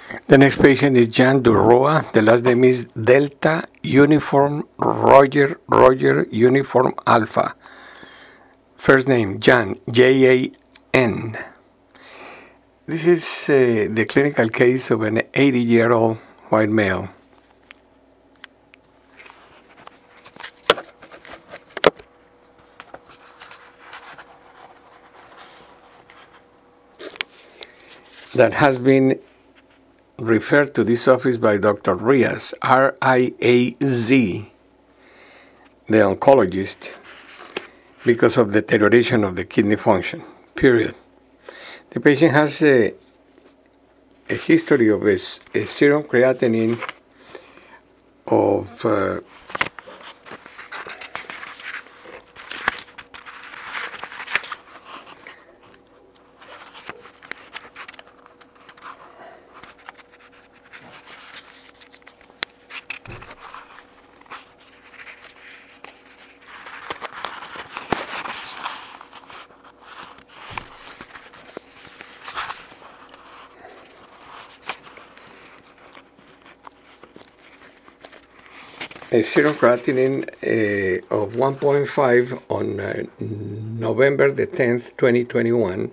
The next patient is Jan Duroa. The last name is Delta Uniform Roger Uniform Alpha. First name Jan, Jan. This is the clinical case of an 80-year-old white male. That has been referred to this office by Dr. Riaz, R-I-A-Z, the oncologist, because of deterioration of the kidney function, period. The patient has a history of a serum creatinine of a serum creatinine of 1.5 on November the 10th, 2021.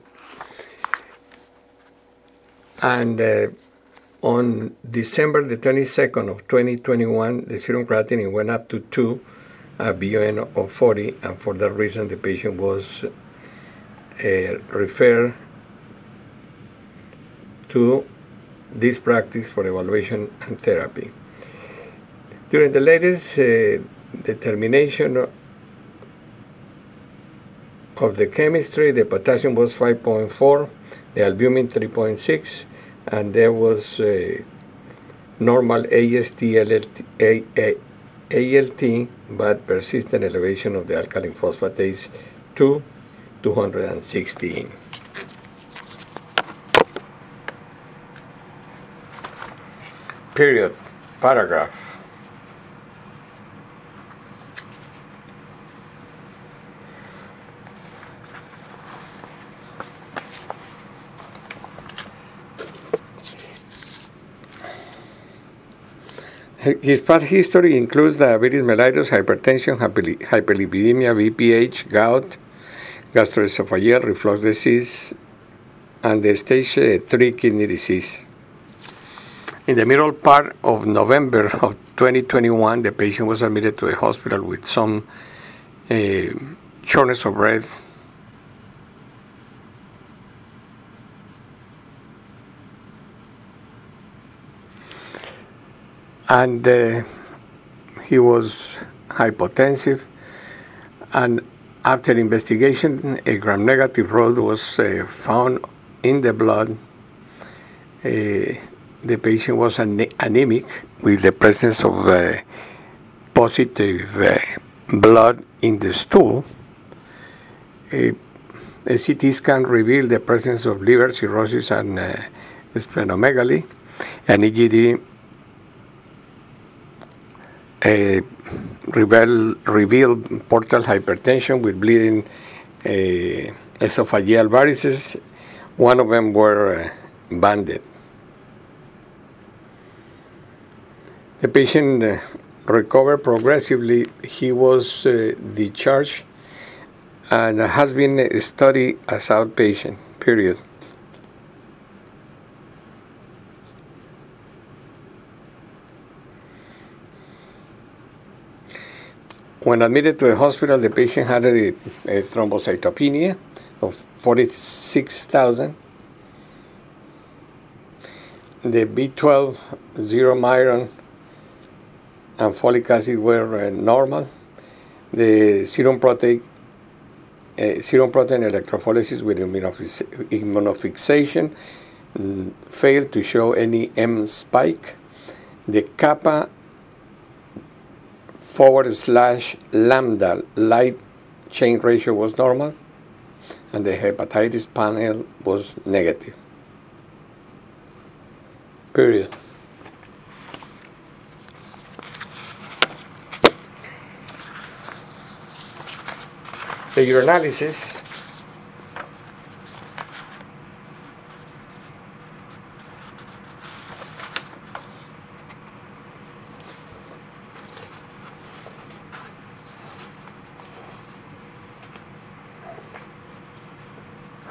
And on December the 22nd of 2021, the serum creatinine went up to 2, a BUN of 40, and for that reason the patient was referred to this practice for evaluation and therapy. During the latest determination of the chemistry, the potassium was 5.4, the albumin 3.6, and there was normal AST, ALT, but persistent elevation of the alkaline phosphatase to 216. Period. Paragraph. His past history includes diabetes mellitus, hypertension, hyperlipidemia, BPH, gout, gastroesophageal reflux disease, and the stage 3 kidney disease. In the middle part of November of 2021, the patient was admitted to a hospital with some shortness of breath, and he was hypotensive, and after investigation, a gram-negative rod was found in the blood. The patient was anemic with the presence of positive blood in the stool. A CT scan revealed the presence of liver cirrhosis and splenomegaly, and EGD revealed portal hypertension with bleeding esophageal varices. One of them were banded. The patient recovered progressively. He was discharged and has been studied as outpatient, period. When admitted to a hospital, the patient had a thrombocytopenia of 46,000. The B12, 0 iron, and folic acid were normal. The serum protein electrophoresis with immunofixation failed to show any M spike. The kappa /lambda light chain ratio was normal, and the hepatitis panel was negative. Period. The urinalysis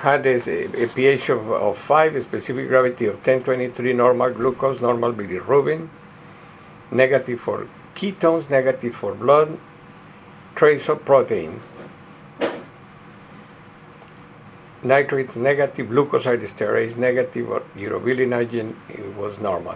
had a pH of 5, a specific gravity of 1023, normal glucose, normal bilirubin, negative for ketones, negative for blood, trace of protein. Nitrates negative, glucoside esterase negative, urobilinogen was normal.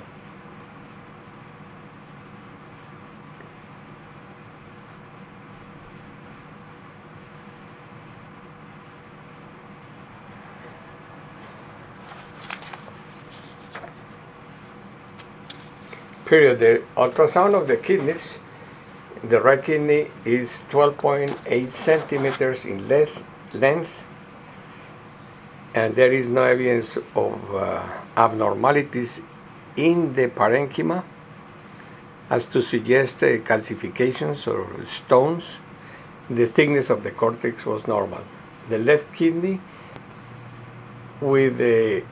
Period. The ultrasound of the kidneys, the right kidney is 12.8 centimeters in length, and there is no evidence of abnormalities in the parenchyma as to suggest calcifications or stones. The thickness of the cortex was normal. The left kidney with a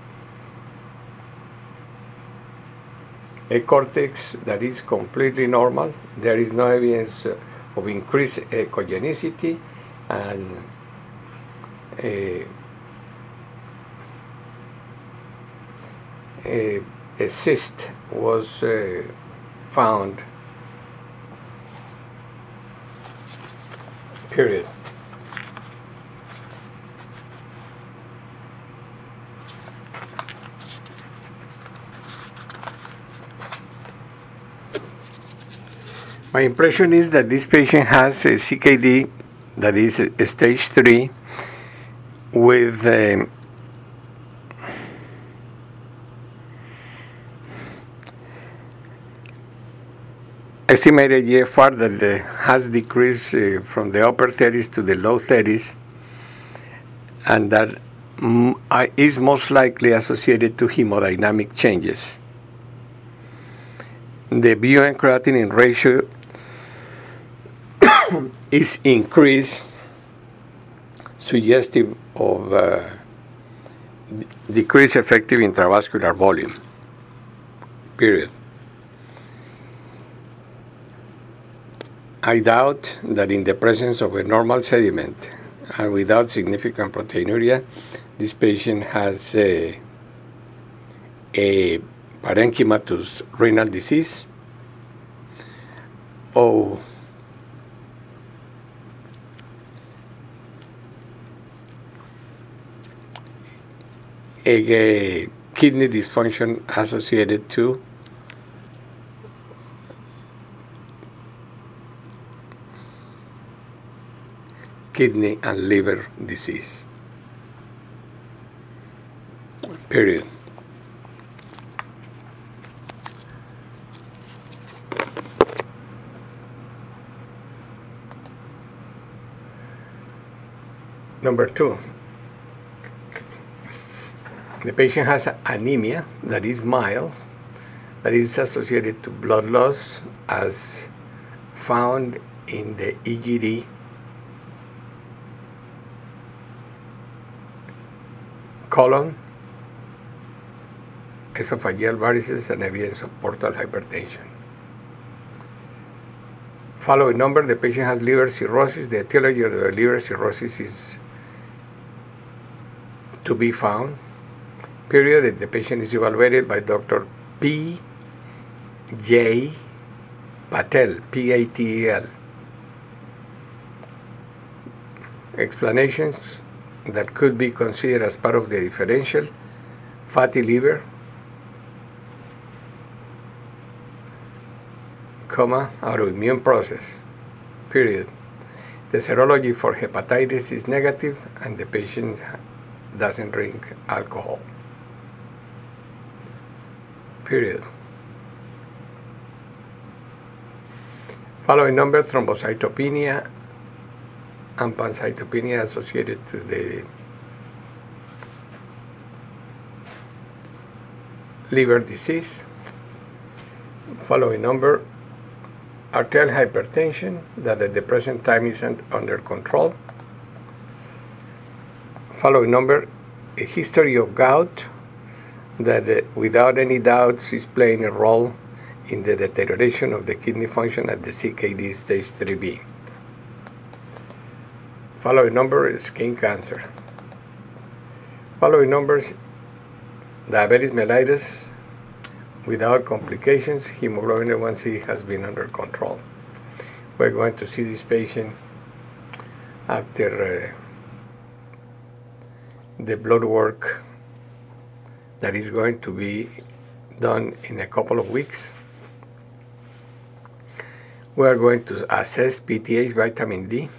cortex that is completely normal. There is no evidence of increased echogenicity, and a cyst was found. Period. My impression is that this patient has a CKD that is stage 3 with estimated GFR that has decreased from the upper 30s to the low 30s, and that is most likely associated to hemodynamic changes. The BUN creatinine ratio is increased, suggestive of decreased effective intravascular volume. Period. I doubt that in the presence of a normal sediment and without significant proteinuria, this patient has a parenchymatous renal disease or a kidney dysfunction associated to kidney and liver disease. Period. Number 2, the patient has anemia that is mild, that is associated to blood loss as found in the EGD. Colon, esophageal varices, and evidence of portal hypertension. Following number, the patient has liver cirrhosis. The etiology of the liver cirrhosis is to be found. Period. The patient is evaluated by Dr. P. J. Patel, P-A-T-E-L. Explanations that could be considered as part of the differential: fatty liver, autoimmune process. Period. The serology for hepatitis is negative, and the patient doesn't drink alcohol. Period. Following number, thrombocytopenia and pancytopenia associated to the liver disease. Following number, arterial hypertension that at the present time isn't under control. Following number, a history of gout that without any doubts is playing a role in the deterioration of the kidney function at the CKD stage 3B. Following number is skin cancer. Following numbers: diabetes mellitus without complications, hemoglobin A1C has been under control. We're going to see this patient after the blood work that is going to be done in a couple of weeks. We are going to assess PTH, vitamin D,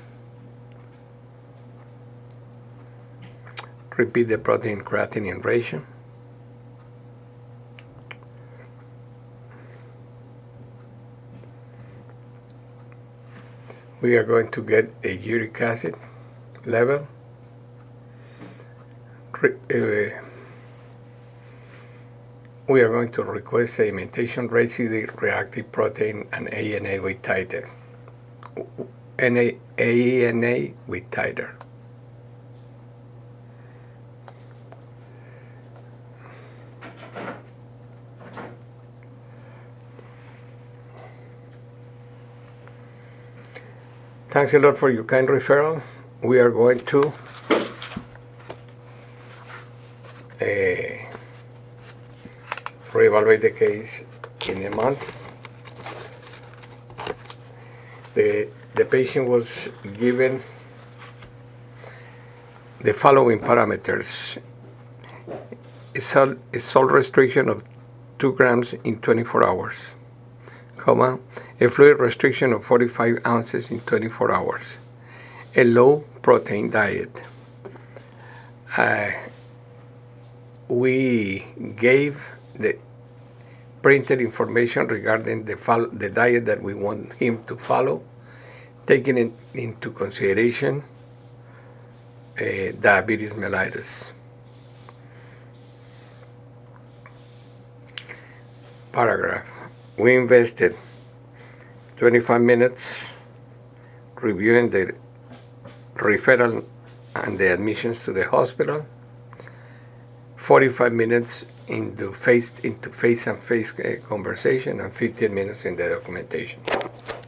repeat the protein creatinine ratio, we are going to get a uric acid level, we are going to request sedimentation rate, CD reactive protein, and ANA with titer. ANA with titer. Thanks a lot for your kind referral. We are going to reevaluate the case in a month. The patient was given the following parameters: a salt restriction of 2 grams in 24 hours, a fluid restriction of 45 ounces in 24 hours, a low protein diet. We gave the printed information regarding the diet that we want him to follow, taking into consideration diabetes mellitus. Paragraph: we invested 25 minutes reviewing the referral and the admissions to the hospital, 45 minutes into face-to-face conversation, and 15 minutes in the documentation.